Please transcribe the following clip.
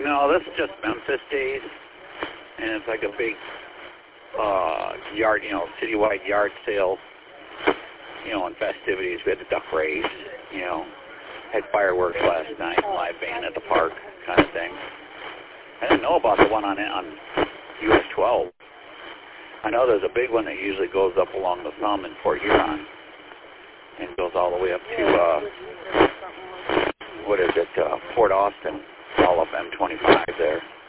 No, this is just Memphis Days, and it's like a big yard, citywide yard sale, and festivities. We had the duck race, had fireworks last night, live band at the park, kind of thing. I didn't know about the one on US 12. I know there's a big one that usually goes up along the thumb in Port Huron and goes all the way up to, Port Austin, all up M25 there.